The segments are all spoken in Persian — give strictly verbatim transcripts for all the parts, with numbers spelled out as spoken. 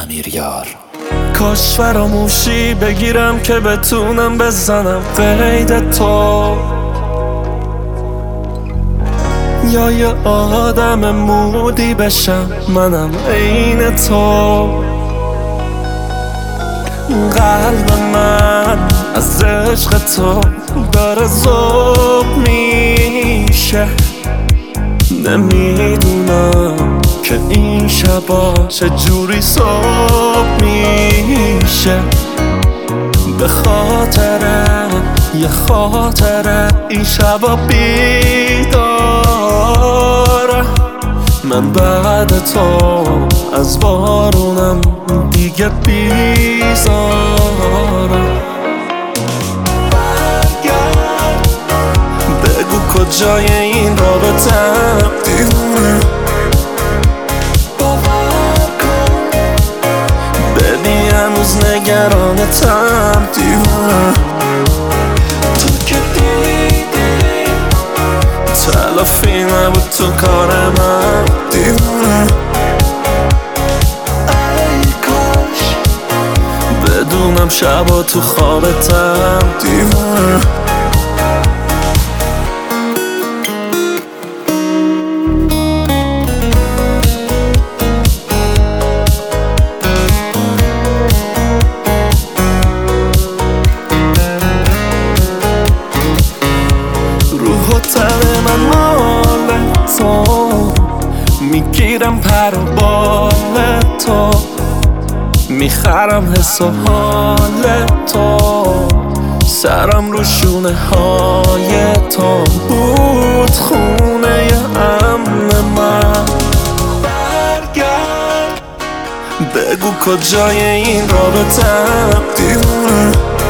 امیریار. کاش فراموشی بگیرم که بتونم بزنم قید تو، یا یه آدم مودی بشم منم عین تو. قلب من از عشق تو داره ذوب میشه، نمیدونم که این شبا چجوری صبح میشه. به خاطر یه خاطر این شبا بیداره. من بعد تو از بارونم دیگه بیزارم. برگرد بگو کجای این رابطم دیوونه، باور کن ببین هنوز نگرانتم دیوونه. تو که دیدی تلافی نبود تو کار من دیوونه. ای کاش بدونم شبا تو خوابتم دیوونه. تن من مال تو، میگیرم پر و بال تو، میخرم حس و حال تو، سرم رو شونه های تو بود خونه امن من. برگرد بگو کجای این رابطم دیوونه،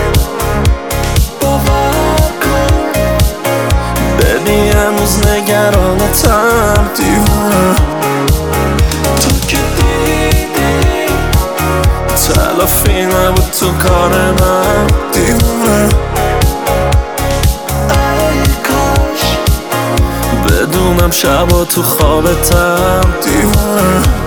هنوز نگرانتم دیوونه. تو که دیدی تلافی نبود تو کار من دیوونه. ای کاش بدونم شبا تو خوابتم دیوونه.